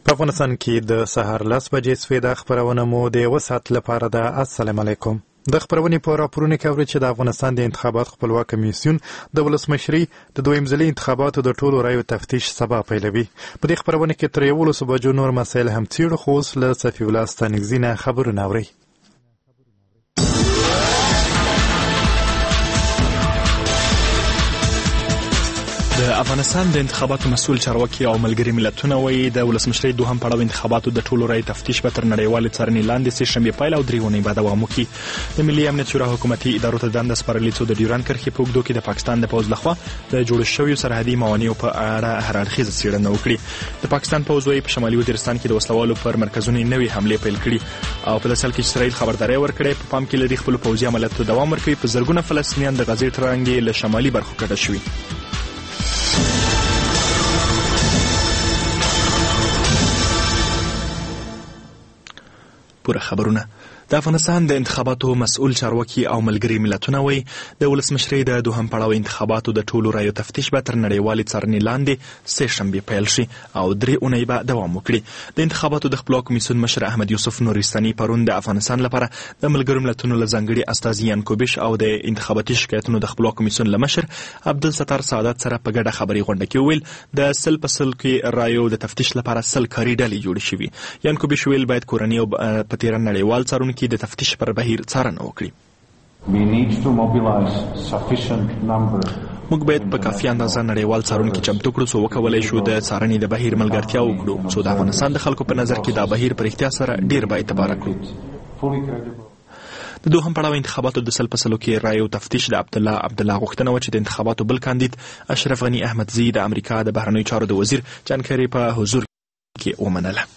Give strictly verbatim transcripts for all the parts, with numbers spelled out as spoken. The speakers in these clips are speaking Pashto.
په افغانستان کې د سهار لس بجې سوې د خبرونه مو د یو ساعت لپاره ده. السلام علیکم. د خبرونې په راپورونو کې اورئ چې د افغانستان د انتخابات خپلواک کمیسیون د ولسمشري د دویم ځلي انتخاباتو د ټولو رایو تفتیش سبا پیلوي. په دې خبرونه کې تر یولسو بجو نور مسایل هم څیړو، خو اوس له صفي الله ستانکزي نه خبرونه اورئ. د افغانستان د انتخاباتو مسؤل چارواکي او ملګري ملتونه وایي د ولسمشرۍ دوهم پړاو انتخاباتو د ټولو رایو تفتیش به تر نړیوالې څارنې لاندې سه شنبې پیل او درې اونۍ به دوام وکړي. د ملي امنیت شورا حکومتي ادارو ته دنده سپارلې څو د ډیورنډ کرښې په اوږدو کې د پاکستان د پوځ لخوا د جوړ شویو سرحدي موانعو په اړه هر اړخیزه څېړنه وکړي. د پاکستان پوځ وایي په شمالي وزیرستان کې د وسلوالو پر مرکزونو نوې حملې پیل کړي او په داسې حال کې چې اسرائیل خبرداری ورکړې په پام کې لري خپل پوځي عملیاتو ته دوام ورکوي. په زرګونه فلسطینیان د غزې تر څنګ له شمالي برخو کډه شوي. پوره خبرونه. د افغانستان د انتخاباتو مسؤل چارواکي او ملګري ملتونه وایي د ولسمشرۍ د دوهم پړاو انتخاباتو د ټولو رایو تفتیش به تر نړیوالې څارنې لاندې سه شنبې پیل شي او درې اونۍ به دوام وکړي. د انتخاباتو د خپلواک کمیسیون مشر احمد یوسف نورستاني پرون د افغانستان لپاره د ملګرو ملتونو له ځانګړي استازي یانکوبیش او د انتخاباتي شکایتونو د خپلواک کمیسیون له مشر عبدالستار سعادت سره په ګډه خبري غونډه کې وویل د سل په سل کې رایو د تفتیش لپاره سل کاري ډلې جوړې شوي. یانکوبیش ویل باید کورني او په تیره نړیوال څارونکي کې د تفتیش پر بهیر څارنه وکړي. موږ باید په کافي اندازه نړیوال څارونکي چمتو کړو څو وکولای شو د څارنې د بهیر ملګرتیا وکړو څو د افغانستان د خلکو په نظر کې دا بهیر پر احتیاط سره ډیر با اعتباره کړو. د دوهم پړاو انتخاباتو د سل په سلو کې رایو تفتیش د عبدالله عبدالله غوښتنه وه چې د انتخاباتو بل کاندید اشرف غني احمدزي د امریکا د بهرنیو چارو د وزیر جانکری په حضور کې ومنله.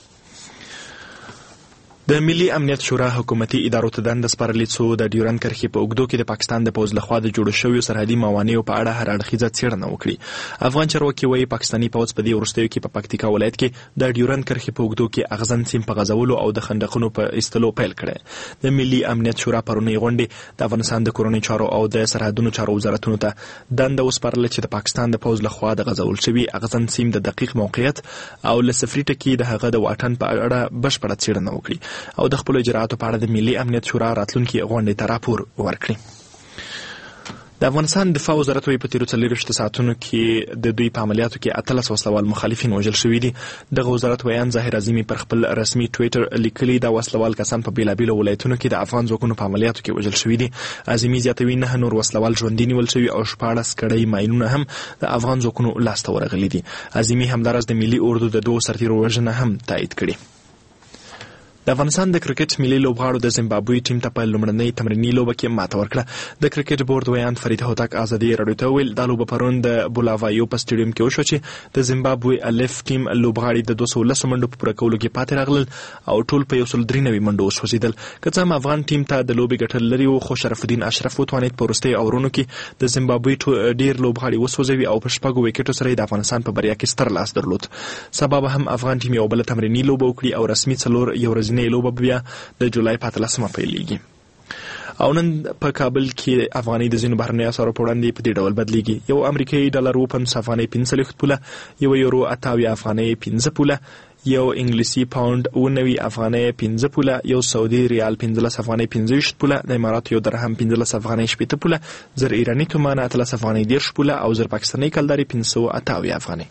د ملي امنیت شورا حکومتي ادارو ته دنده سپارلې څو د ډیورنډ کرښې په اوږدو کې د پاکستان د پوځ لخوا د جوړ شویو سرحدي موانعو په اړه هر اړخیزه څېړنه وکړي. افغان چارواکي وایي پاکستاني پوځ په دې وروستیو کې په پکتیکا ولایت کې د ډیورنډ کرښې په اوږدو کې اغزن سیم په غځولو او د خندقونو په ایستلو پیل کړی. د ملي امنیت شورا پرونۍ غونډې د افغانستان د کورنیو چارو او د سرحدونو چارو وزارتونو ته دنده وسپارله چې د پاکستان د پوځ لخوا د غځول شوي اغزن سیم د دقیق موقعیت او له صفري ټکي د هغه د واټن په اړه بشپړه څېړنه وکړي او د خپلو اجراءاتو په اړه د ملي امنیت شورا راتلونکي غونډې ته راپور ورکړي. د افغانستان دفاع وزارت وایي په تیرو څلوېښتو ساعتونو کې د دوی په عملیاتو کې اتلس وسلوال مخالفین وژل شوي دي. دغه وزارت ویان ظاهر عظیمي پر خپل رسمي ټویټر لیکلي دا وسلوال کسان په بېلابېلو ولایتونو کې د افغان ځواکونو په عملیاتو کې وژل شوي دي. عظیمي زیاتوي نه نور وسلوال ژوندي نیول شوي او شپاړس کړۍ ماینونه هم د افغان ځواکونو لاسته ورغلي دي. عظیمي همداراز د ملي اردو د دوو سرتیرو وژنه هم تایید کړې. د افغانستان د کرکټ ملي لوبغاړو د زیمبابوې ټیم ته په لومړنۍ تمریني لوبه کې ماته ورکړه. د کرکټ بورډ ویان فرید هوتک ازادي راډیو ته ویل دا لوبه پرون د بولاوایو په سټیډیم کې وشوه چې د زیمبابوې الف ټیم لوبغاړي د دوه سوه لس منډو په پوره کولو کې پاتې راغلل او ټول په یو سل درې نوي منډو وسوځېدل. که څه هم افغان ټیم ته د لوبې ګټل لري وو، خو شرف الدین اشرف وتوانید په وروستیو اورونو کې د زیمبابوې ډېر لوبغاړي وسوځوي او په شپږو ویکټو سره د افغانستان په بریا کې ستر لاس درلود. سبا به هم افغان ټیم یو بله تمریني لوبه وکړي او رسمي څلور یو ورځنۍ لوبه بیا د جولای په اتلسمه پیلېږي. او نن په کابل کې افغانۍ د ځینو بهرنیو اسعارو په وړاندې په دې ډول بدلیږي. یو امریکایي ډالر اووه پنځوس افغانۍ پنځه څلوېښت پوله، یو یورو اته اویا افغانۍ پنځه پوله، یو انګلیسي پاونډ اووه نوي افغانۍ پنځه پوله، یو سعودي ریال پنځلس افغانۍ پنځه ویشت پوله، د اماراتو یو درهم پنځلس افغانۍ شپېته پوله، زر ایراني تومان اتلس افغانۍ دېرش پوله او زر پاکستاني کلدارې پنځه سوه اته اویا افغانۍ.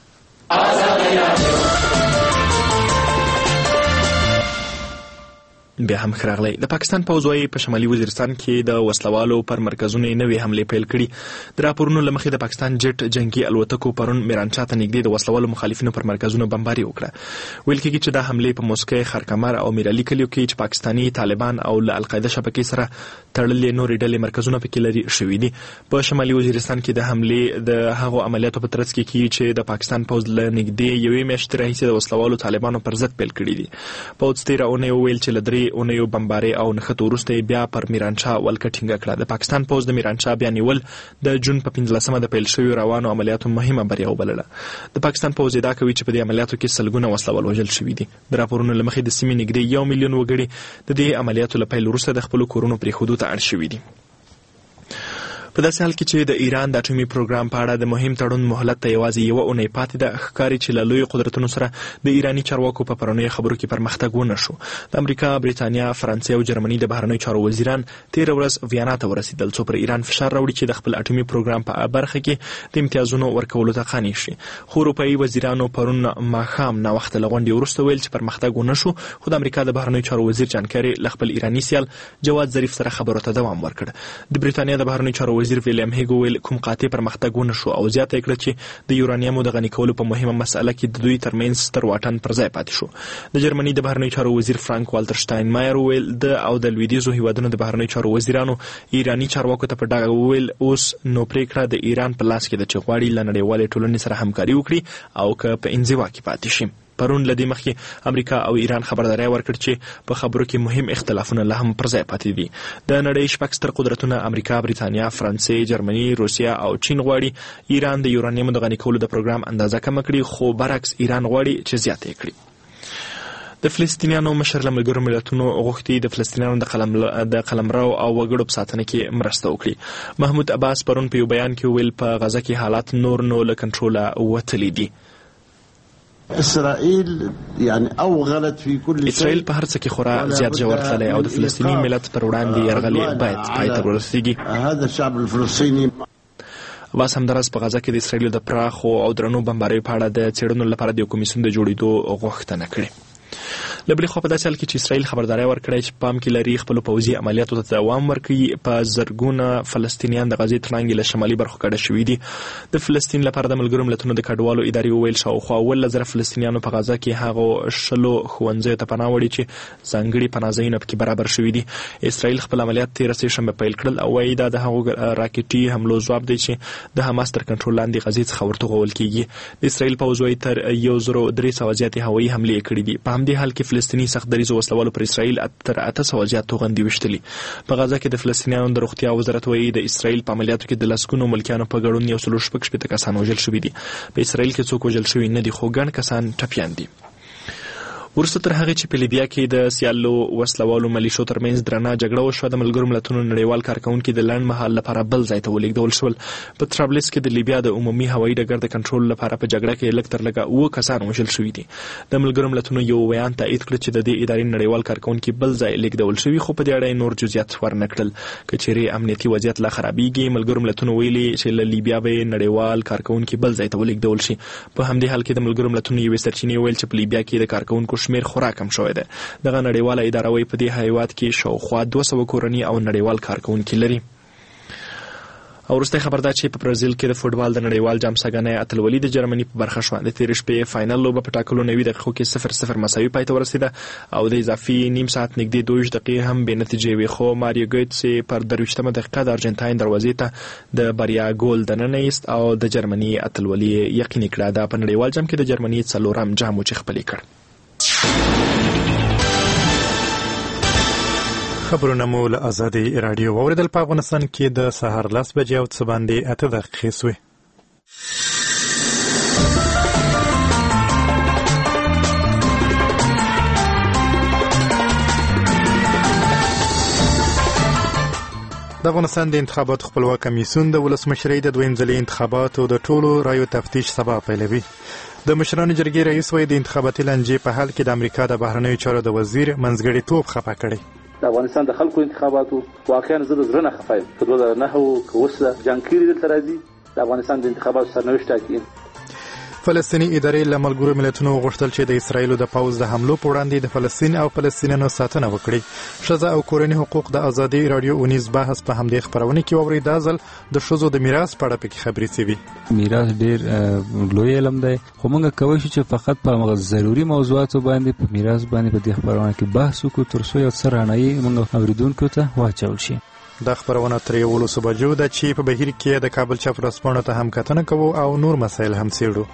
بیا هم ښراغلی. د پاکستان پوځ وایي په شمالي وزیرستان کې د وسلوالو پر مرکزونو نوې حملې پیل کړي. د راپورونو له مخې د پاکستان جټ جنگي الوتکو پرون میرانشاه ته نږدې د وسلوالو مخالفینو پر مرکزونو بمباري وکړه. ویل کېږي چې دا حملې په موسکی، خرکمر او میرعلي کلیو کې چې پاکستاني طالبان او له القاعده شبکې سره تړلې نورې ډلې مرکزونه پکې لري شوي دي. په شمالي وزیرستان کې د حملې د هغو عملیاتو په ترڅ کې کېږي چې د پاکستان پوځ له نږدې یوې میاشتې راهیسې د وسلوالو طالبانو پر ضد پیل کړي دي. پوځ تېره اونۍ وویل چې له درې اونیو بمباري او نښتو وروسته بیا پر میرانشاه ولکه ټینګه کړه. د پاکستان پوځ د میرانشاه بیا نیول د جون په پنځلسمه د پیل شویو روانو عملیاتو مهمه بریا وبلله. د پاکستان پوځ ادعا کوي چې په دې عملیاتو کې سلګونه وسلوال وژل شوي دي. د راپورونو له مخې د سیمې نږدې یو میلیون وګړي د دې عملیاتو له پیل وروسته د خپلو کورونو پرېښودو ته اړ شوي دي. په داسې حال کې چې د ایران د اټومي پروګرام په اړه د مهم تړون مهلت ته یوازې یوه اونۍ پاتې ده، ښکاري چې له لویو قدرتونو سره د ایراني چارواکو په پرونیو خبرو کې پرمختګ ونه شو. د امریکا، بریتانیا، فرانسې او جرمني د بهرنیو چارو وزیران تېره ورځ ویانا ته ورسېدل څو پر ایران فشار راوړي چې د خپل اټومي پروګرام په برخه کې د امتیازونو ورکولو ته قانع شي. خو اروپایي وزیرانو پرون ماښام ناوخته له غونډې وروسته ویل چې پرمختګ ونه شو، خو د امریکا د بهرنیو چارو وزیر جان کیری له خپل ایراني سیال جواد ظریف سره خبرو ته دوام ورکړ. د بریتانیا د بهرنیو چارو وزیر ویلیام هیګو ویل کوم قاطع پرمختګ ونه شو او زیاته کړه چې د یورانیمو د غني کولو په مهمه مسأله کې د دوی ترمنځ ستر واټن پر ځای پاتې شو. د جرمني د بهرنیو چارو وزیر فرانک والتر شتاینمایر ویل د او د لویدیځو هیوادونو د بهرنیو چارو وزیرانو ایراني چارواکو ته په ډاګه وویل اوس نو پریکړه د ایران په لاس کې ده چې غواړي له نړیوالې ټولنې سره همکاري وکړي او که په انزوا کې پاتې شي. پرون له دې مخکې امریکا او ایران خبرداری ورکړ چې په خبرو کې مهم اختلافونه لا هم پر ځای پاتې دي. د نړۍ شپږ ستر قدرتونه امریکا، بریتانیا، فرانسې، جرمني، روسیا او چین غواړي ایران د یورانیمو د غني کولو د پروګرام اندازه کم کړي، خو برعکس ایران غواړي چې زیاته یې کړي. د فلسطینیانو مشر له ملګرو ملتونو غوښتي د فلسطینیانو د قلم د قلمرو او وګړو په ساتنه کې مرسته وکړي. محمود عباس پرون په یو بیان کې ویل په غزه کې حالات نور نو له کنټروله وتلي دي. اسرائیل یعنی اوغلت فی کل شیء، اسرائیل په هر څه کې خورا زیات ژور تللی او د فلسطیني ملت پر وړاندې یرغل باید پای ته ورسیږي. هذا الشعب الفلسطیني. بس همدارس په غزه کې د اسرائیل د پراخو او درنو بمباریو په اړه د څېړنو لپاره د یو کمیسیون د جوړېدو غوښتنه کړې. له بلې خوا په داسې حال کې چې اسرائیل خبرداری ورکړی چې پام کې لري خپلو پوځي عملیاتو ته دوام ورکوي، په زرګونه فلسطینیان د غزې ترڅنګ له شمالي برخو کډه شوي دي. د فلسطین لپاره د ملګرو ملتونو د کډوالو ادارې وویل شاوخوا اوولس زره فلسطینیانو په غزه کې هغو شلو ښوونځیو ته پناه وړي چې ځانګړي پناهځایونه پکې برابر شوي دي. اسرائیل خپل عملیات تېره سهشنبه پیل کړل او وایي دا د هغو راکټي حملو ځواب دی چې د حماس تر کنټرول لاندې غزې څخه ورتوغول کېږي. د اسرائیل پوځ وایي تر یو زرو درې سوه زیاتې هوایي حملې کړي دي. په همدې حال کې فلسطیني سخت دریځو وسلوالو پر اسرائیل تر اته سوه زیات توغندي ویشتلي. په غزه کې د فلسطینیانو د روغتیا وزارت وایي د اسرائیل په عملیاتو کې د لسګونو ملکیانو په ګډون یو سلو شپږ شپېته کسان وژل شوي دي. په اسرائیل کې څوک وژل شوي نه دي، خو ګڼ کسان ټپیان دي. وروسته تر هغې چې په لیبیا کې د سیالو وسلوالو ملیشو ترمنځ درنه جګړه وشوه، د ملګرو ملتونو نړیوال کارکوونکي د لنډ مهال لپاره بل ځای ته ولېږدول شول. په طرابلس کې د لیبیا د عمومي هوایي ډګر د کنټرول لپاره په جګړه کې لږ تر لږه اووه کسان وژل شوي دي. د ملګرو ملتونو یو بیان تایید کړ چې د دې ادارې نړیوال کارکوونکي بل ځای لیږدول شوي، خو په دې اړه نور جزئیات ورنه کړل. که چیرې امنیتي وضعیت لا خرابېږي، ملګرو ملتونو ویلي چې له لیبیا به نړیوال کارکوونکي بل ځای ته ولېږدول شي. په همدې حال کې د ملګرو ملتونو یوې سرچینې ویل چې په لیبیا کې د کارکوونکو شمېر خورا کم شوی ده. دغه نړیواله اداره وایي په دې هیواد کې شاوخوا دوه سوه کورني او نړیوال کارکوونکي لري. او وروستی خبر دا چې په برازیل کې د فوټبال د نړیوال جام څګنۍ اتلولي د جرمني په برخه شوه. د تېرې شپې فاینل لوبه په ټاکلو نوي دقیقو کې صفر صفر مساوي پای ته ورسېده او د اضافي نیم ساعت نږدې دوه ویشت دقیقې هم بې نتیجې وې، خو ماریو ګوتسې پر درویشتمه دقیقه د ارجنټاین دروازې ته د بریا ګول دننه ایست او د جرمني اتلولي یقیني کړه. دا په نړیوال جام کې د جرمني څلورم جام و چې خپل کړ. خبرونه مو له آزادي رادیو واوریدل. په افغانستان کې د سهار لس بجې او څه باندې اته دقیقې سوې. د افغانستان د انتخاباتو خپلواک کمیسیون د ولسمشرۍ د دویم ځلي انتخاباتو د ټولو رایو تفتیش سبا پیلوي. د مشرانو جرګې رئیس وایي د انتخاباتي لانجې په حال کې د امریکا د بهرنیو چارو د وزیر منځګړی توب خفه کړی. د افغانستان د خلکو انتخاباتو واقعا زه د زړه نه خفه یم. په دوه زره نهه کې اوس جان کیری دلته راځي، د افغانستان د انتخاباتو سرنوشت ټاکي. فلسطیني ادارې له ملګرو ملتونو غوښتل چې د اسرائیلو د پوځ د حملو په وړاندې د فلسطین او فلسطینیانو ساتنه وکړي. ښځه او کورني حقوق د ازادي رادیو اونیز بحث په همدې خپرونه کې واوري. دا ځل د ښځو د میراث په اړه پکې خبرې شوي. میراث ډېر لوی علم دی، خو موږ کولی شو چې فقط په هغه ضروري موضوعاتو باندې په میراث باندې په دې خپرونه کې بحث وکړو تر څو یو څه رڼایي موږ اورېدونکو ته واچول شي. دا خبرونه تر یولسو بجو ده چې په بهیر کې د کابل چپ ورځپاڼو ته هم کتنه کوو او نور مسایل هم څېړو.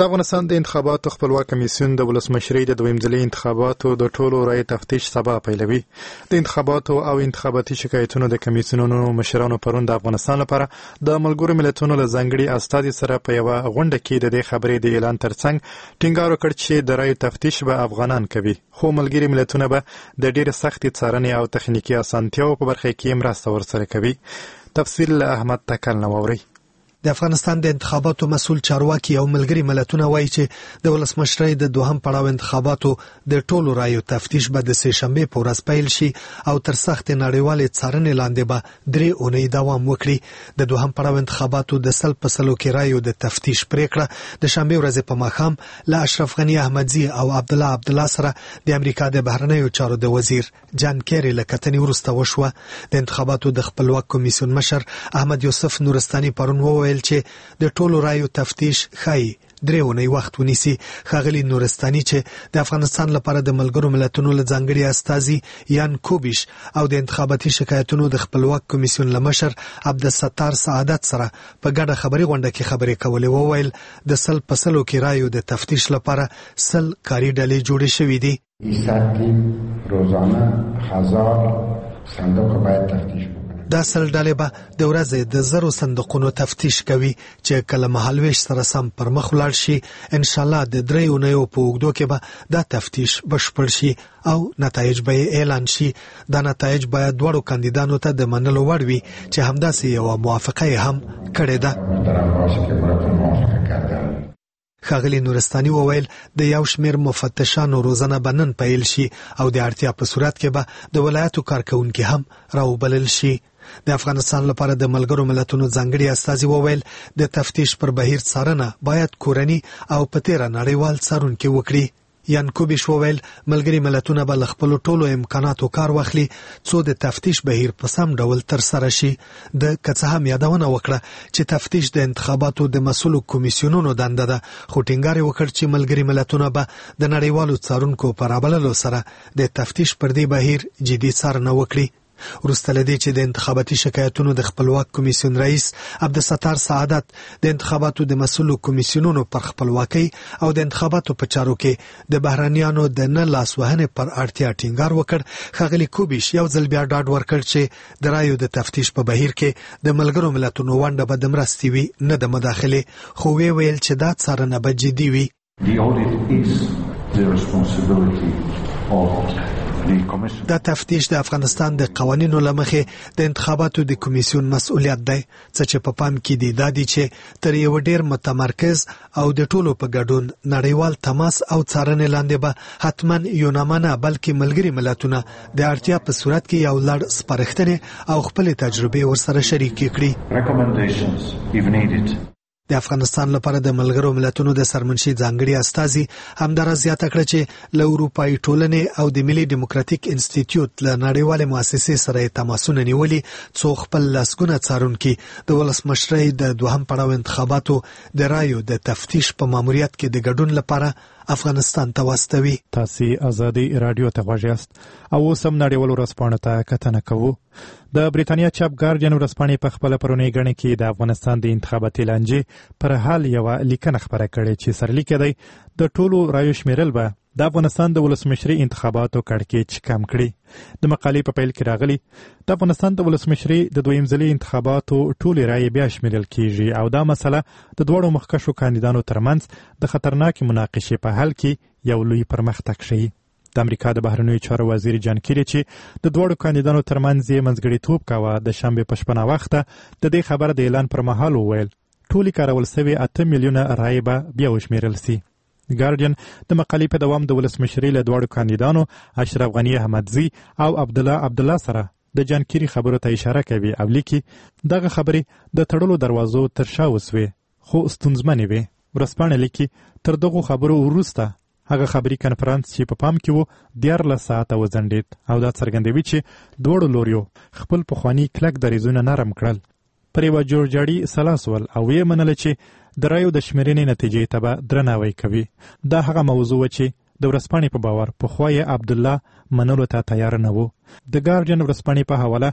د افغانستان د انتخاباتو خپلواک کمیسیون د ولسمشرۍ د دویم ځلي انتخاباتو د ټولو رایې تفتیش سبا پیلوي. د انتخاباتو او انتخاباتي شکایتونو د کمیسیونونو مشرانو پرون د افغانستان لپاره د ملګرو ملتونو له ځانګړي استازي سره په یوه غونډه کې د دې خبرې د اعلان ترڅنګ ټینګار وکړ چې د رایو تفتیش به افغانان کوي، خو ملګري ملتونه به د ډېرې سختې څارنې او تخنیکي اسانتیاو په برخه کې مرسته ورسره کوي. تفصیل له احمد تکل نه واورئ. د افغانستان د انتخاباتو مسؤل چارواکي او ملګري ملتونه وایي چې د ولسمشرۍ د دوهم پړاو انتخاباتو د ټولو رایو تفتیش به د سه شنبه په ورځ پیل شي او تر سخت نړیوالې څارنې لاندې به درې اونۍ دوام وکړي. د دوهم پړاو انتخاباتو د سل په سلو کې رایو د تفتیش پریکړه د شنبه ورځې په ماښام له اشرف غنی احمدزي او عبد الله عبد الله سره د امریکا د بهرنیو چارو د وزیر جان کیری له کتنې وروسته وشوه. د انتخاباتو د خپلواک کمیسیون مشر احمد یوسف نورستاني پرون وویل چې د ټولو رایو تفتیش خای درې اونۍ وخت ونیسي. ښاغلي نورستاني چې د افغانستان لپاره د ملګرو ملتونو له ځانګړي استازي یان کوبیش او د انتخاباتي شکایتونو د خپلواک کمیسیون له مشر عبدالستار سعادت سره په ګډه خبري غونډه کې خبرې کولې. وویل د سل په سلو کې رایو د تفتیش لپاره سل کاري ډلې جوړې شوې دي. روزانه هزار صندوق باید تفتیش دا سل ډلې به د ورځې د زرو صندوقونو تفتیش کوي چې کله مهالویش سره سم پر مخ ولاړ شي. ان شاء الله د درې اونیو په اوږدو کې به دا تفتیش بشپړ شي او نتایج به اعلان شي. دا نتایج باید دواړو کاندیدانو ته د منلو وړ وي چې همداسې یوه موافقه هم کړې ده. ښاغلي نورستاني وویل د یو شمېر مفتشانو روزنه به نن پیل شي او د اړتیا په صورت کې به د ولایتو کارکوونکي هم راوبلل شي. د افغانستان لپاره د ملګرو ملتونو ځانګړي استازي وویل د تفتیش پر بهیر څارنه باید کورني او په تیره نړیوال څارونکي وکړي. یان کوبیش وویل ملګري ملتونه به له خپلو ټولو امکاناتو کار واخلي څو د تفتیش بهیر په سم ډول ترسره شي. د که څه هم یادونه وکړه چې تفتیش د انتخاباتو د مسؤلو کمیسیونونو دنده ده، خو ټینګار یې وکړ چې ملګري ملتونه به د نړیوالو څارونکو په رابللو سره د تفتیش پر دې بهیر جدي څارنه وکړي. وروسته له دې چې د انتخاباتي شکایتونو د خپلواک کمیسیون رئیس عبدالستار سعادت د انتخاباتو د مسؤلو کمیسیونونو پر خپلواکۍ او د انتخاباتو په چارو کې د بهرنیانو د نه لاسوهنې پر اړتیا ټینګار وکړ، ښاغلي کوبیش یو ځل بیا ډاډ ورکړ چې د رایو د تفتیش په بهیر کې د ملګرو ملتونو ونډه به د مرستې وي نه د مداخلې، خو وی ویل چې دا څارنه به جدي وي. دا تفتیش د افغانستان د قوانینو لمخې د انتخاباتو د کمیسیون مسؤلیت دی، څه چې په پام کې دی دا دی چې تر یو ډیر متمرکز او د ټولو په ګډون نړیوال تماس او څارنې لاندې به حتما یو نامنه بلکې ملګري ملتونه د اړتیا په صورت کې یو لړ سپارښتنې او خپل تجربې ورسره شریکې کړي. د افغانستان لپاره د ملګرو ملتونو د سرمنشي ځانګړي استازي همدارا زیاته کړه چې له اروپایي ټولنې او د ملي ډیموکراتیک انسټیټیوټ له نړیوالې مؤسسې سره تماسونه نیولي څو خپل لسګونه څارونکي د ولسمشرۍ د دوهم پړاو انتخاباتو د رایو د تفتیش په ماموریت کې د ګډون لپاره افغانستان ته واستوي. تاسو ازادي رادیو ته غوږ یاست او سم نړیوالو ورځپاڼو ته کتنه کوو. د بریتانیا چاپ ګارډین ورځپاڼې په خپل پرونی غړنه کې د افغانستان د انتخاباتي لانجې پر حال یو لیکنه خبره کړې چې سرلیک دی د ټولو رایو شمیرل به د افغانستان د ولسمشري انتخاباتو کړکېچ کم کړي. د مقالې په پیل کې راغلي د افغانستان د ولسمشري د دویم ځلي انتخاباتو ټولې رایې بیا شمیرل کیږي او دا مسله د دوړو مخکښو کاندیدانو ترمنځ د خطرناکې مناقشې په حل کې یو لوی پرمختګ ښیي. د امریکا د بهرنیو چارو وزیر جان کیری چې د دوړو کاندیدانو ترمنځ یې منځګړیتوب کاوه د شنبې په شپه وخته د دې خبر د اعلان پر مهال وویل ټولې کارول سوي اته میلیونه رایې به بیا وشمیرل سي. ګارډین د مقالې په دوام د ولسمشرۍ له دوړو کاندیدانو اشرف غنی احمدزي او عبد الله عبد الله سره د جان کیری خبرو ته اشاره کوي او لیکي دغه خبرې د تړلو دروازو تر شا وسوي خو ستونزمنې وي. ورځپاڼه لیکي تر دغه خبرو وروسته هغه خبري کنفرانس چې په پام کې وو دیارلس ساعته وځنډېد او دا څرګندوي چې دواړو لوریو خپل پخواني کلک دریځونه نرم کړل. پر یوه جوړجاړي سلاس ول او ویې منله چې د رایو د شمیرنې نتیجې ته به درناوی کوي. دا هغه موضوع و چې د ورځپاڼې په باور پخوا یې عبدالله منلو ته تیار نه و. د ګارډین ورځپاڼې په حواله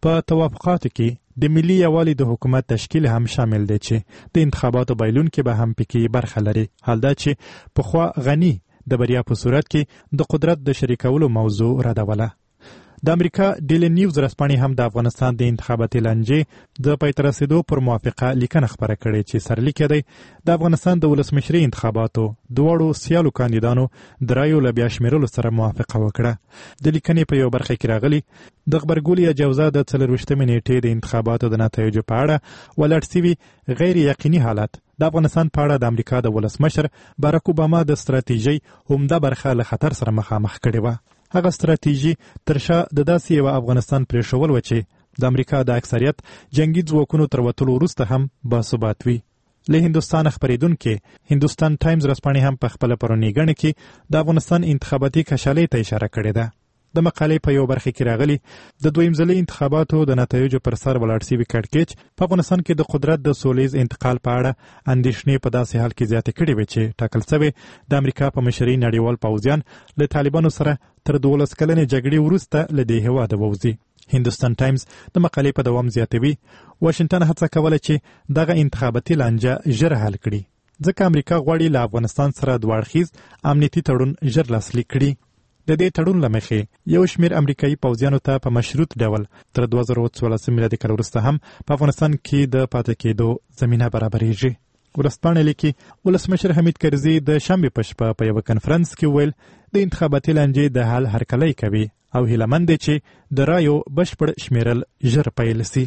په توافقاتو کې د ملي یووالي د حکومت تشکیل هم شامل دی چې د انتخاباتو بایلونکي به هم پکې برخه لري. حال دا چې پخوا غني د بریا په صورت کې د قدرت د شریکولو موضوع ردوله. د امریکا ډیلی نیوز ورځپاڼې هم د افغانستان د انتخاباتي لانجې د پای ته رسېدو پر موافقه لیکنه خپره کړې چې سرلیک یې دی د افغانستان د ولسمشرۍ انتخاباتو دواړو سیالو کاندیدانو د رایو له بیا شمیرلو سره موافقه وکړه. د لیکنې په یو برخه کې راغلي د غبرګولي اجوزا د څلرویشتمې نیټې د انتخاباتو د نتایجو په اړه ولاړ سوي غیر یقیني حالت د افغانستان په اړه د امریکا د ولسمشر باراک اوباما د ستراتیژۍ عمده برخه له خطر سره مخامخ کړې وه. هغه ستراتیژي تر شا د داسې یو افغانستان پرېښول و چې د امریکا د اکثریت جنگي ځواکونو تر وتلو وروسته هم باثبات وي. له هندوستان خپرېدونکي هندوستان ټایمز ورځپاڼې هم په خپله پرونۍ ګڼه کې د افغانستان انتخاباتي کشالۍ ته اشاره کړې ده. د مقالې په یو برخه کې راغلي د دویم ځلي انتخاباتو د نتایجو پر سر ولاړ سوي کړکېچ په افغانستان کې د قدرت د سولیز انتقال په اړه اندېښنې په داسې حال کې زیاتې کړې وې چې ټاکل سوی د امریکا په مشرۍ نړیوال پوځیان له طالبانو سره تر دولس کلنې جګړې وروسته له دې هېواده ووځي. هندوستان ټایمز د مقالې په دوام زیاتوي واشنګټن هڅه کوله چې دغه انتخاباتي لانجه ژر حل کړي ځکه امریکا غواړي له افغانستان سره دوه اړخیز امنیتي تړون ژر لاسلیک کړي. د دې تړون له مخې یو شمېر امریکایي پوځیانو ته په مشروط ډول تر دوه زره څوارلسم میلادي کال وروسته هم په افغانستان کې د پاتې کېدو زمینه برابرېږي. ورځپاڼې لیکي ولسمشر حمید کرزي د شنبې په شپه په یوه کنفرانس کې ویل د انتخاباتي لانجې د حل هرکلی کوي او هیله مند دی چې د رایو بشپړ شمیرل ژر پیل سي.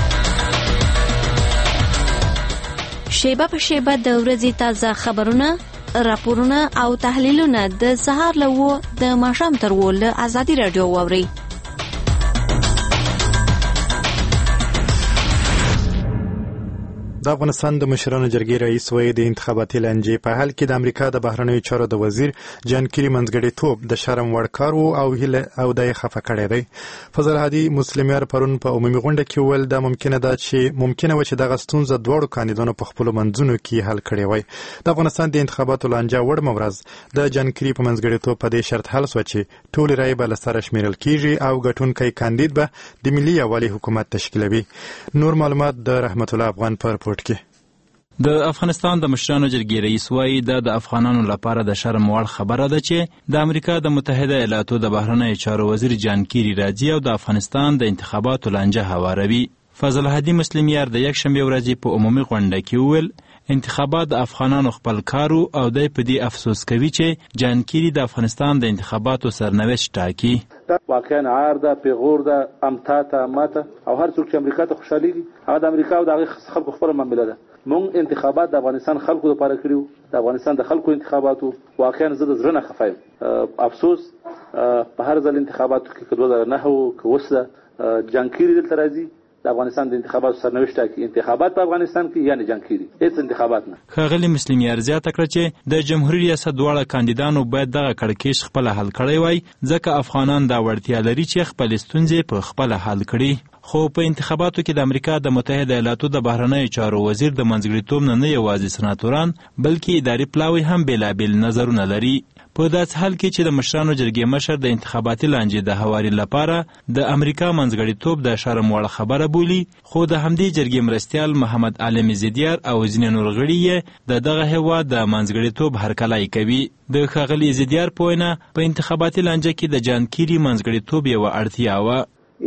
شیبه په شیبه د ورځې تازه خبرونه، راپورونه او تحلیلونه د سهار له وو د ماښام تر وو له ازادي راډیو واورئ. د افغانستان د مشرانو جرګې رئیس وایي د انتخاباتي لانجې په حل کې د امریکا د بهرنیو چارو د وزیر جان کیری منځګړیتوب د شرم وړ کار و او هیله او د خفه کړی دی. فضل هادي مسلمیار پرون په عمومي غونډه کې ویل دا ممکنه ده چې ممکنه و چې دغه ستونزه دواړو کاندیدانو په خپلو منځونو کې حل کړې وای. د افغانستان د انتخاباتو لانجه وړمه ورځ د جان کیری په منځګړیتوب په دې شرط حل سوه چې ټولې رایې به له سره شمیرل کیږي او ګټونکی کاندید به د ملي یووالي حکومت تشکیلوي. نور معلومات د رحمت الله افغان په رپورټ کې. د افغانستان د مشرانو جرګې رئیس وایي دا د افغانانو لپاره د شرم وړ خبره ده چې د امریکا د متحده ایالاتو د بهرنیو چارو وزیر جان کیری راځي او د افغانستان د انتخاباتو لانجه هواروي. فضل هادي مسلمیار د یکشنبې ورځې په عمومي غونډه کې وویل انتخابات د افغانانو خپل کارو او دی په دې افسوس کوي چې جان کیری د افغانستان د انتخاباتو سرنوشت ټاکي. واقعا عار ده، پیغور ده، امتا ته اماته او هر څوک چې امریکا ته خوشحالي دي هغه د امریکا او د هغې خلکو خپله معامله ده. مونږ انتخابات د افغانستان خلکو لپاره کړیو، د افغانستان د خلکو انتخاباتو. واقعا زه د زړه نه خفه یم. افسوس په هر ځل انتخاباتو کې که دوه زره نهه و که اوس ده جان کیری دلته راځي د افغانستان د انتخاباتو سرنوشت ټاکي. انتخابات په افغانستان کې یعنی جان کیری هیڅ انتخابات نه. ښاغلي مسلمیار زیاته کړه چې د جمهوریت ریاست دواړه کاندیدانو باید دغه کړکېچ خپله حل کړی وای ځکه افغانان دا وړتیا لري چې خپلې ستونزې په خپله حل کړي. خو په انتخاباتو کې د امریکا د متحده ایالاتو د بهرنیو چارو وزیر د منځګړیتوب نه نه یوازې سناتوران بلکې اداري پلاوي هم بېلابېل نظرونه لري. په داسې حال کې چې د مشرانو جرګې مشر د انتخاباتي لانجې د هواري لپاره د امریکا منځګړیتوب د شرم وړ خبره بولي، خو د همدې جرګې مرستیال محمد عالم زیدیار او ځینې نور غړي یې د دغه هېواد د منځګړیتوب هرکلی کوي. د ښاغلي زیدیار په وینا په انتخاباتي لانجه کې د جان کیری منځګړیتوب یوه اړتیا وه.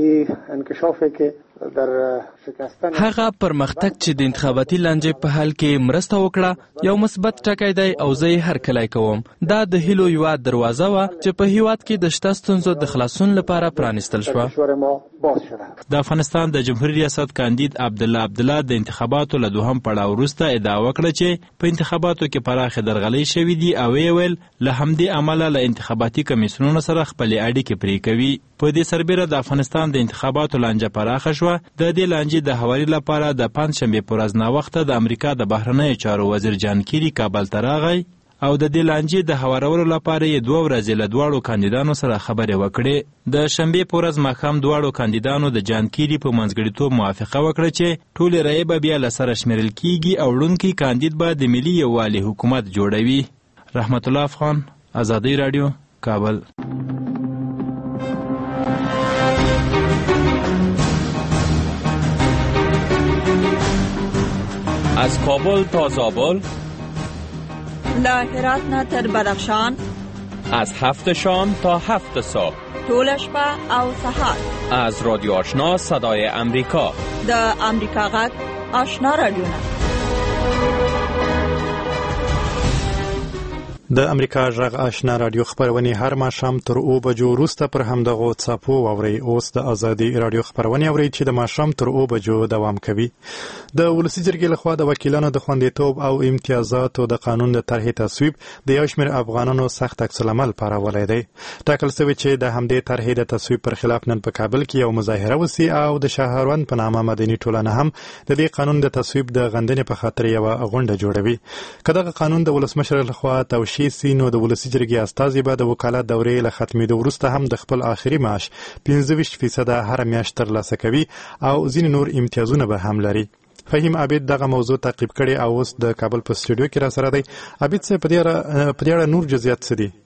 هغه پرمختګ چې د انتخاباتي لانجې په حل کې مرسته وکړه یو مثبت ټکی دی او زه یې هرکلی کوم. دا د هیلو یوه دروازه وه چې په هیواد کې د شته ستونزو د خلاصون لپاره پرانیستل شوه. د افغانستان د جمهوریت ریاست کاندید عبدالله عبدالله د انتخاباتو له دوهم پړاو وروسته ادعا وکړه چې په انتخاباتو کې پراخې درغلۍ شوي دي او یې ویل له همدې امله له انتخاباتي کمیسیونونو سره خپلې اړیکې پرې کوي. په دې سربیره د افغانستان د انتخاباتو لانجه پراخه شوه. د دې لانجې د هواري لپاره د پنجشنبې په ورځ ناوخته د امریکا د بهرنیو چارو وزیر جان کیری کابل ته راغی او د دې لانجې د هوارولو لپاره یې دوه ورځې له دواړو کاندیدانو سره خبرې وکړې. د شنبې په ورځ ماښام دواړو کاندیدانو د جان کیری په منځګړیتوب موافقه وکړه چې ټولې رایې به بیا له سره شمیرل کیږي او ړوندکی کاندید به د ملي یووالي حکومت جوړوي. رحمت الله افغان، ازادي راډیو، کابل. از کابل تا زابل، له هرات نه تر بدخشان، از هفت شام تا هفت صبح، ټول شپه او سهار. از رادیو آشنا صدای امریکا، د امریکا غږ آشنا رادیو. د امریکا غږ آشنا رادیو خبرونه هر ماښام تر او بجو وروسته پر همدغه څاپو واوري. اوس د ازادي رادیو خبرونه اوري چې د ماښام تر او بجو دوام کوي. د ولسی جرګې لخوا د وکیلانو د خوندیتوب او امتیازاتو د قانون د طرحې تصویب د یو شمېر افغانانو سخت عکس العمل پارولای دی. ټاکل شوی چې د همدې طرحې د تصویب پر خلاف نن په کابل کې یو مظاهره وسی او د شهروند په نامه مدني ټولنه هم د دې قانون د تصویب د غندنې په خاطر یو غونډه جوړوي. کله قانون د ولسمشر لخوا توشیح سینو د ولسی جرګې استازي به د وکالت دورې له ختمېدو وروسته هم د خپل آخري معاش پنځه ویشت فیصد هر میاشت ترلاسه کوي او ځینې نور امتیازونه به هم لري. فهیم عابد دغه موضوع تعقیب کړي او اوس د کابل په سټوډیو کې را سره دی. عابد صاحب په دې اړه نور جزئیات څه دي؟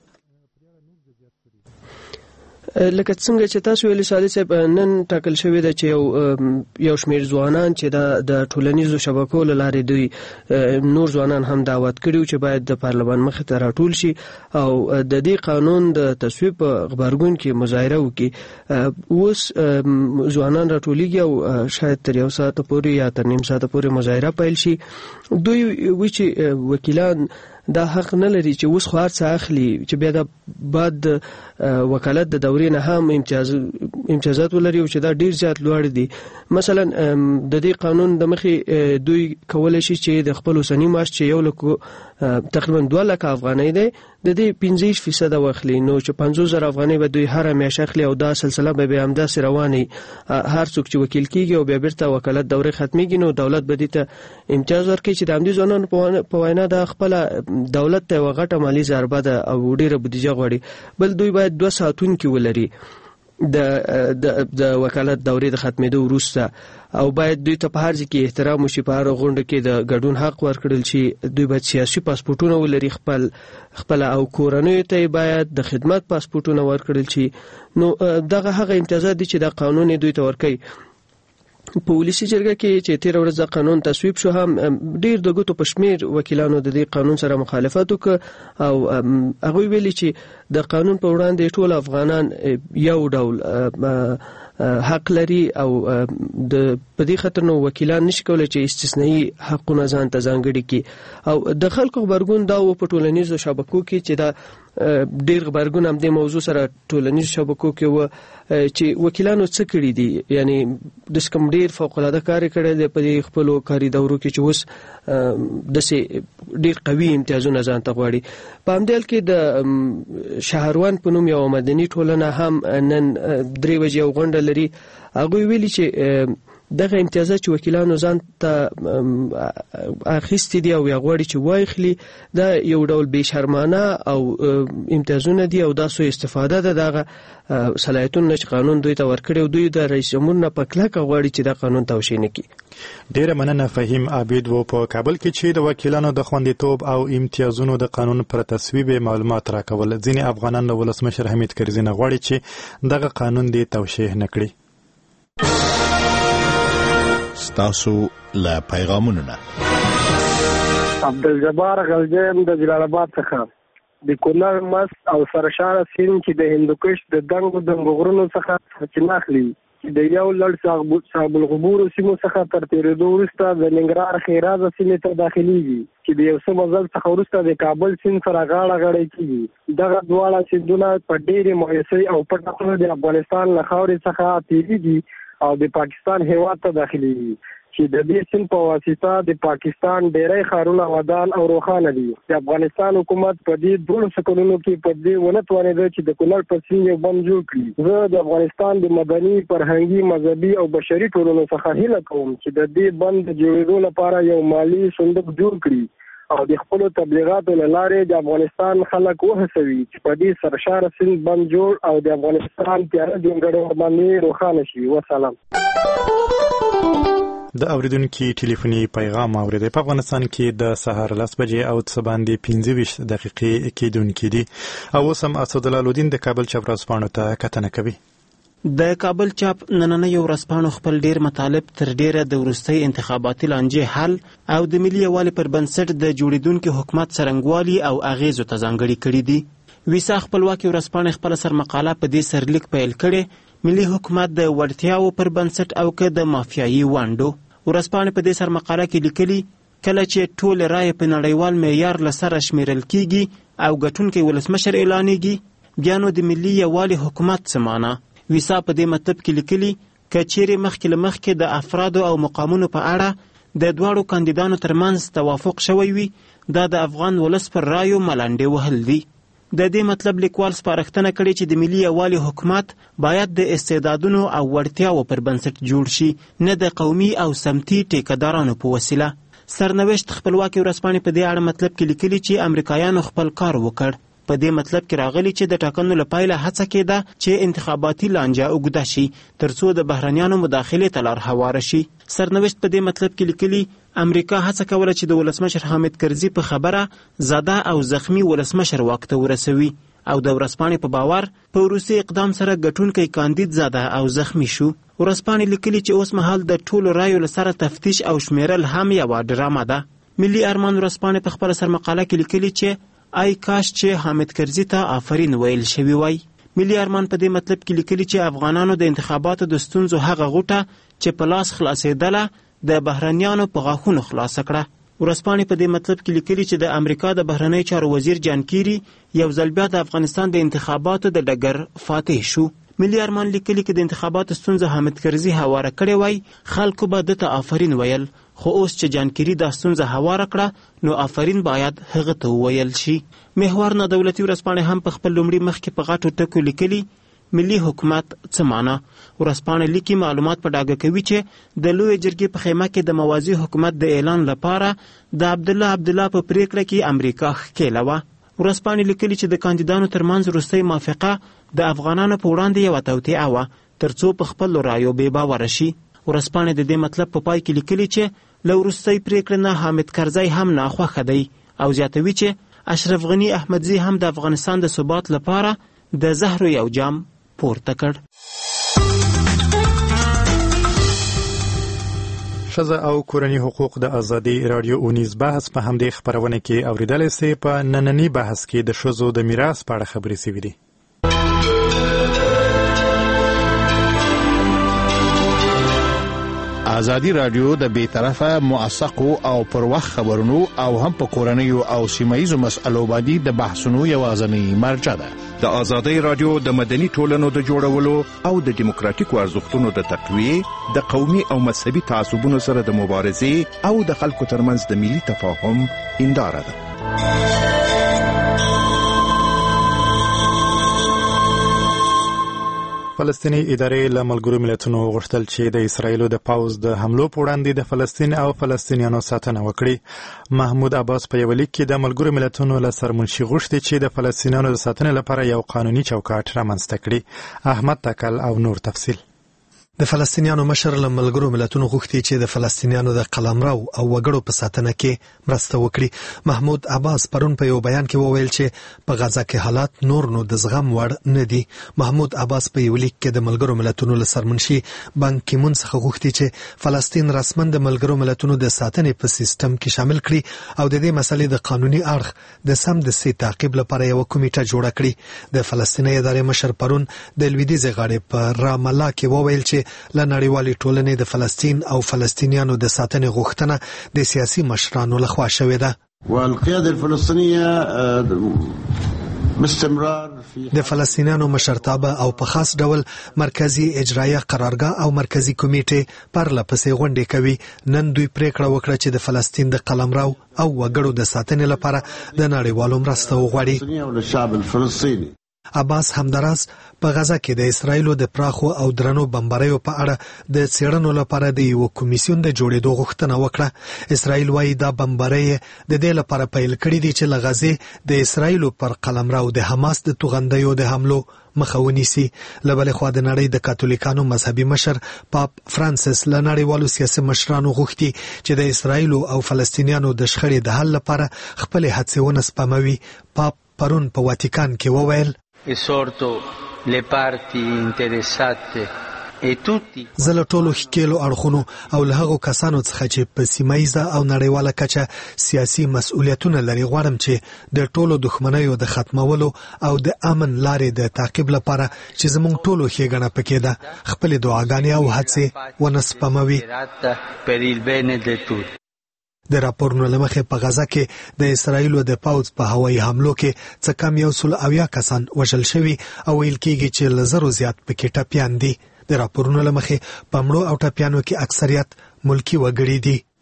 لکه څنګه چې تاسو ویلي سادي صاحب، نن ټاکل شوی دی چې یو یو شمېر ځوانان چې د ټولنیزو شبکو له لارې دوی نور ځوانان هم دعوت کړي چې باید د پارلمان مخې ته راټول شي او د دې قانون د تصویب په غبرګون کې مظاهره وکړي. اوس ځوانان راټولیږي او شاید تر یو ساعت پورې یا تر نیم ساعت پورې مظاهره پیل شي. دوی وی چې وکیلان دا حق نه لري چې اوس خو هر څه اخلي چې بیا د بعد وکالت د دورې نه هم امتیاز امتیازات ولري او چې دا ډیر زیات لوړ دي. مثلا د دې قانون د مخې دوی کولای شي چې د خپل اوسنی معاش چې یو لک تقریبا دوه لک افغانۍ دی د دې پنځه فیصد واخلي، نو چې پنځوس زره افغانۍ به دوی هر میاشت اخلي او دا سلسله به بیا همداسې رواني. هر څوک چې وکیل کیږي او بیا بیرته وکالت دورې ختمیږي نو دولت به دې ته امتیاز ورکړي چې د همدې ځوانانو په وینا د خپل دولت ته یوه غټه مالي ضربه ده او ډیره بودیجه غواړي. بل دوی باید دوه ساعتونکي ولري د د وکالت دورې د ختمېدو وروسته او باید دوی ته په هر ځای کې احترام وشي. په هر غونډه کې د ګډون حق ورکړل شي. دوی باید سیاسي پاسپورټونه ولري خپل خپل او کورنیو ته باید د خدمت پاسپورټونه ورکړل شي. نو دغه هغه امتیازات دي چې د قانون دوی ته ورکوي. په ولسی جرګه کې چې تیر ورځ قانون تصویب شو هم ډیر د ګوتو په شمیر وکیلانو د دې قانون سره مخالفت وکړ او هغه ویلي چې د قانون په وړاندې ټول افغانان یو ډول حق لري او د په دې خاطر نو وکیلان نشي کولای چې استثنایی حقونه ځان ته ځانګړي کړي. او د خلکو خبرګون دا و په ټولنیزو شبکو کې چې دا ډیر خبرګون هم د موضوع سره ټولنیزو شبکو کې و چې وکیلانو څه کړي دي، یعنی د کوم ډیر فوق العاده کار کړی دی په خپل کاري دورو کې چې اوس د ډیر قوي امتیازونه ځان ته غواړي. په همدې کې د شهروند په نوم یو مدني ټولنه هم نن درې بجې یو غونډه لري. هغوی ویلي چې دغه امتیازات چې وکیلانو ځان ته اخیستي دي او یا غواړي چې واخلي دا یو ډول بې شرمانه او امتیازونه دي او دا سوء استفاده ده دغه صلاحیتونه چې قانون دوی ته ورکړي او دوی د رئیس جمهور نه په کلکه غواړي چې دا قانون توشیح نه کړي. ډیره مننه فهیم عابد و په کابل کې چې د وکیلانو د خوندیتوب او امتیازونو د قانون پر تصویب معلومات راکول. ځینې افغانان له ولسمشر حمید کرزي نه غواړي چې دغه قانون دی توشیح نه کړي. ستاسو له پیغامونو نه عبدالجبار غلجیم د جلال آباد څخه د کونړ مست او سرشاره سیند چې د هندوکش د دنګو دنګو غرونو څخه سرچینه اخلي چې د یو لړ صاحب الغبور سیمو څخه تر تېرېدو وروسته د ننګرهار ښېرازه سیمې ته داخلېږي چې د یو څه مزل څخه وروسته د کابل سیند سره غاړه غړۍ کېږي. دغه دواړه سیندونه په ډېرې مایوسۍ او پټه خوله د افغانستان له خاورې څخه تېرېږي او د پاکستان هیواد ته داخلېږي چې د دې سیند په واسطه د پاکستان ډېری ښارونه ودان او روښانه دي. د افغانستان حکومت په دې دولسو کلونو کې په دې ونه توانېده چې د کونړ په سیند یو بند جوړ کړي. زه د افغانستان د مدني، فرهنګي، مذهبي او بشري ټولنو څخه هیله کوم چې د دې بند د جوړېدو لپاره یو مالي صندوق جوړ کړي او د خپلو تبلیغاتو له لارې د افغانستان خلک وهڅوي چې په دې سرشاره سیند بند جوړ او د افغانستان تیاره ځانګړی ورباندې روښانه شي. وسلام. د اوریدونکو ټلیفوني پیغام اوریدل. په افغانستان کې د سهار لس بجې او څه باندې پنځه ویشت دقیقې کېدونکې دي او اوس هم اسدالله الدین د کابل چپراس پاڼو ته کتنه کوي. د کابل چاپ نننۍ ورځپاڼو خپل ډیر مطالب تر ډیره د وروستي انتخاباتي لانجې حل او د ملي یووالي پر بنسټ د جوړیدونکي حکومت څرنګوالي او اغیزو ته ځانګړي کړي دي. ویسا خپلواکي ورځپاڼې خپله سرمقاله په دې سرلیک پیل کړې، ملي حکومت د وړتیاو پر بنسټ او که د مافیایي وانډو. ورځپاڼې په دې سرمقاله کې لیکلي کله چې ټول رایې په نړیوال معیار له سره شمیرل کیږي او ګټونکی ولسمشر اعلانیږي، بیا نو د ملي یووالي حکومت څه معنا؟ ویسا په دې مطلب کې لیکلي که چیرې مخکې له مخکې د افرادو او مقامونو په اړه د دواړو کاندیدانو ترمنځ توافق شوی وي، دا د افغان ولس پر رایو ملنډې وهل دي. د دې مطلب لیکوال سپارښتنه کړې چې د ملي یووالي حکومت باید د استعدادونو او وړتیاو پر بنسټ جوړ شي، نه د قومي او سمتي ټیکهدارانو په وسیله. سرنوشت خپلواکي ورځپاڼې په دې اړه مطلب کې لیکلي چې امریکایانو خپل کار وکړ. په دې مطلب کې راغلی چې د ټاکنو له پیله هڅه کېده چې انتخاباتي لانجه اوږده شي ترڅو د بهرنیانو مداخلې ته لار هواره شي. سرنوشت په دې مطلب کې لیکلي امریکا هڅه کوله چې د ولسمشر حامد کرزي په خبره زاده او زخمی ولسمشر واک ته ورسوي او د ورځپاڼې په باور په وروستي اقدام سره ګټونکی کاندید زاده او زخمی شو. ورځپاڼې لیکلي چې اوس مهال د ټولو رایو له سره تفتیش او شمیرل هم یوه ډرامه ده. ملي ارمان ورځپاڼې په خپله سرمقاله کې لیکلي چې ای کاش چې حامد کرزي ته آفرین ویل شوی وای. ملي ارمان په دې مطلب کې لیکلي چې افغانانو د انتخاباتو د ستونزو هغه غوټه چې په لاس خلاصېدله د بهرنیانو په غاښونو خلاصه کړه. ورځپاڼې په دې مطلب کې لیکلي چې د امریکا د بهرنیو چارو وزیر جان کیری یو ځل بیا د افغانستان د انتخاباتو د ډګر فاتح شو. ملي ارمان لیکلي چې د انتخاباتو ستونزه حامد کرزي هواره کړې وای، خلکو به ده ته آفرین ویل، خو اوس چې جان کیری دا ستونزه هواره کړه نو آفرین باید هغه ته وویل شي. محور نه دولتي ورځپاڼې هم په خپل لومړي مخ کې په غټو ټکو لیکلي ملي حکومت څه معنا. ورځپاڼې لیکي معلومات په ډاګه کوي چې د لویې جرګې په خیمه کې د موازي حکومت د اعلان لپاره د عبدالله عبدالله په پریکړه کې امریکا ښکېله وه. ورځپاڼې لیکلي چې د کاندیدانو ترمنځ وروستۍ موافقه د افغانانو په وړاندې یوه توطیه وه ترڅو په خپلو رایو بې باوره شي. ورځپاڼې د دې مطلب په پای کې لیکلي چې له وروستۍ پریکړې نه حامد کرزی هم ناخوښه دی او زیاتوي چې اشرف غني احمدزي هم د افغانستان د ثبات لپاره د زهرو یو جام پورته کړ. ښځه او کورني حقوق د ازادي راډیو اونیز بحث په همدې خپرونه کې اوریدلی سئ. په ننني بحث کې د ښځو د میراث په اړه خبرې سوي دي. ازادي راډیو د بې طرفه موثقو او پر وخت خبرونو او هم په کورنیو او سیمه‌ییزو مسألو باندې د بحثونو یوازینۍ مرجع ده. د ازادي راډیو د مدني ټولنو د جوړولو او د دیموکراتیکو ارزښتونو د تقویې، د قومي او مذهبي تعصبونو سره د مبارزې او د خلکو ترمنځ د ملي تفاهم هنداره ده. فلسطینی ادارې له ملګرو ملتونو غوښتل چې د اسرایلو د پوځ د حملو په وړاندې د فلسطین او فلسطینیانو ساتنه وکړي. محمود عباس په یو لیک کې د ملګرو ملتونو له سرمنشي غوښتي چې د فلسطینیانو د ساتنې لپاره یو قانوني چوکاټ رامنځته کړي. احمد تکل او نور تفصیل. د فلسطینیانو مشر له ملګرو ملتونو غوښتي چې د فلسطینیانو د قلمرو او وګړو په ساتنه کې مرسته وکړي. محمود عباس پرون په یو بیان کې وویل چې په غزا کې حالات نور نو د زغم وړ نه دي. محمود عباس په یو لیک کې د ملګرو ملتونو له سرمنشي بان کی مون څخه غوښتي چې فلسطین رسمن د ملګرو ملتونو د ساتنې په سیستم کې شامل کړي او د دې مسلې د قانوني اړخ د سم د سي تعقیب لپاره یو کمیټه جوړه کړي. د فلسطیني ادارې مشر پرون د لویدیځ غاړې په رام الله کې وویل چې له نړیوالې ټولنې د فلسطین او فلسطینیانو د ساتنې غوښتنه د سیاسي مشرانو لخوا شوې ده. والقيادة الفلسطينية باستمرار د فلسطینیانو مشرتابه او په خاص ډول مرکزی اجرایه قرارګاه او مرکزی کمیټه پرله پسې غونډې کوي. نن دوی پریکړه وکړه چې د فلسطین د قلمرو او وګړو د ساتنې لپاره د نړیوالو مرسته وغواړي. عباس همداراز په غزا کې د اسرایلو د پراخو او درنو بمباریو په اړه د څېړنو لپاره د یو کمیسیون د جوړېدو غوښتنه وکړه. اسرایل وايي دا بمبارۍ د دې لپاره پیل کړې دي چې له غزې د اسرایلو پر قلمرو د حماس د توغندیو د حملو مخه ونیسي. له بلې خوا د نړۍ د کاتولیکانو مذهبي مشر پاپ فرانسیس له نړیوالو سیاسي مشرانو غوښتي چې د اسرایلو او فلسطینیانو د شخړې د حل لپاره خپل هڅې ونه سپموي. پاپ پرون په واتیکان کې وویل esorto le parti interessate زه له ټولو ښکېلو اړخونو او له هغو کسانو څخه چې په سیمایزه او نړیواله کچه سیاسي مسؤلیتونه لري غواړم چې د ټولو دښمنیو د ختمولو او د امن لارې د تعقیب لپاره چې زموږ ټولو ښېګڼه پکې ده خپلې دعاګانې او هڅې ونه سپموي. د راپورونو له مخې په غزه کې د اسرایلو د پوځ په هوایي حملو کې څه کم یو سل اویا کسان وژل شوي او ویل کېږي چې له زرو زیات پکې ټپیان دي. د راپورونو له مخې په مړو او ټپیانو کې اکثریت ملکی وګړي دي.